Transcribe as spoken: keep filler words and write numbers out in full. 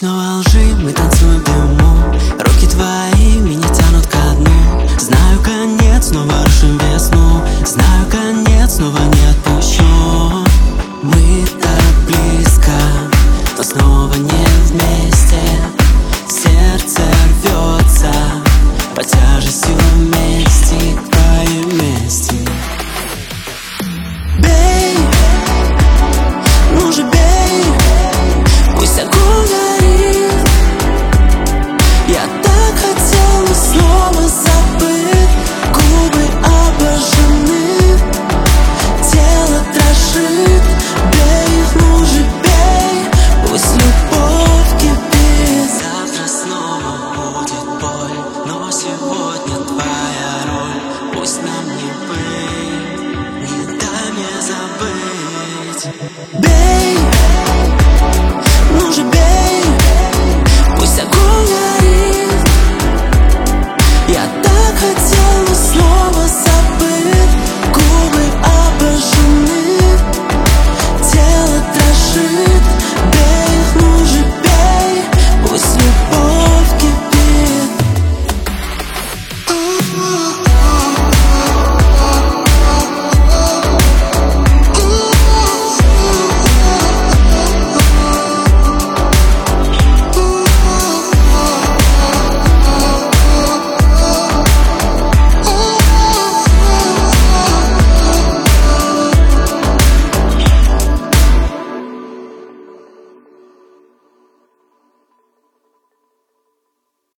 снова лжи, мы танцуем в дыму. Руки твои меня тянут ко дну. Знаю конец, снова рушим весну. Знаю конец, снова не отпущу. Мы так близко, но снова не вместе. Сердце рвется под тяжестью мести, твоей мести. Бей, ну же бей, пусть огонь горит. Я так хотела снова забыть. Губы обожжены, тело дрожит. Бей их, ну же бей, пусть любовь кипит. Завтра снова будет боль, но сегодня твоя роль. Пусть нам не быть, не дай мне забыть. Бей,